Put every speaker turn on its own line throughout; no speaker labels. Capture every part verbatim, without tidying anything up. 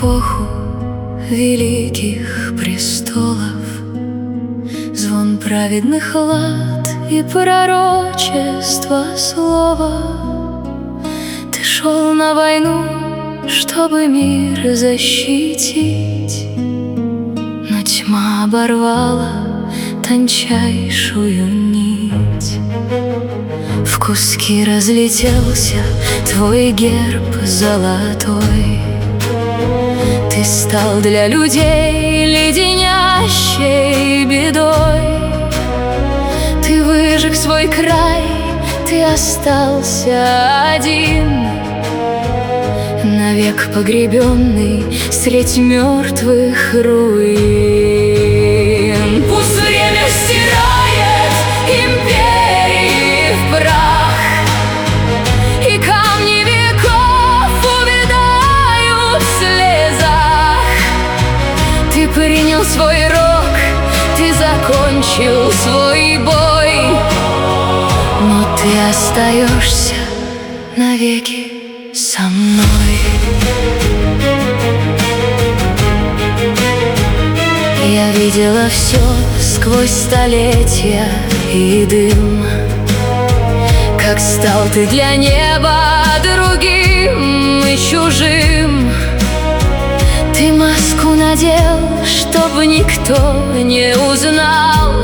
эпоху великих престолов, звон праведных лад и пророчество слова. Ты шел на войну, чтобы мир защитить, но тьма оборвала тончайшую нить. В куски разлетелся твой герб золотой. Ты стал для людей леденящей бедой. Ты выжег свой край, ты остался один, навек погребенный средь мертвых руин. Пусть время стирает империи в прах, и камни веков увядают в слезах. Ты принял свой рок, ты закончил свой бой, но ты остаешься навеки со мной. Я видела все сквозь столетия и дым, как стал ты для неба другим и чужим. Ты маску надел, чтобы никто не узнал,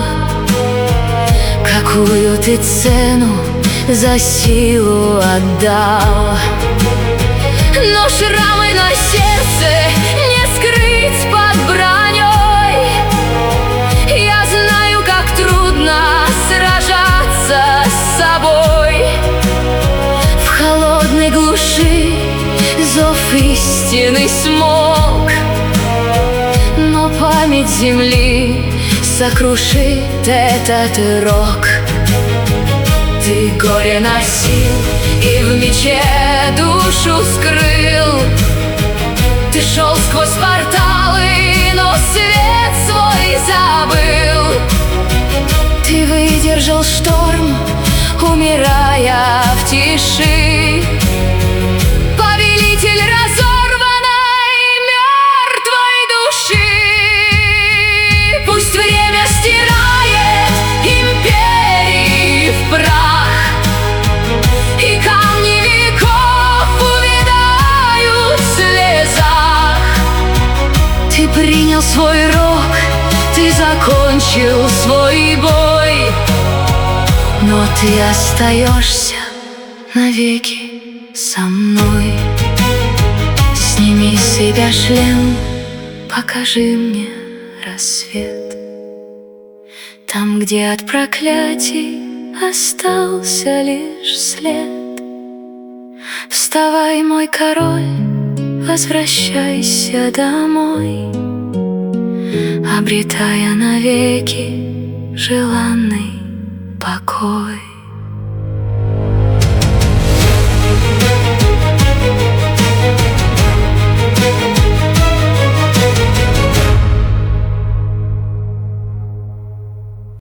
какую ты цену за силу отдал. Но шрамы на сердце не скрыть под броней. Я знаю, как трудно сражаться с собой. В холодной глуши зов истины смолк, но память земли сокрушит этот рок. Ты горе носил и в мече душу скрыл. Ты шел сквозь порталы, но свет свой забыл. Ты выдержал шторм, умирая в тиши. Повелитель разорванной мертвой души. Пусть время стирает империи в прах, и камни веков увядают в слезах. Ты принял свой рок, ты закончил свой бой, но ты остаешься навеки со мной. Сними с себя шлем, покажи мне рассвет. Там, где от проклятий остался лишь след. Вставай, мой король, возвращайся домой, обретая навеки желанный покой.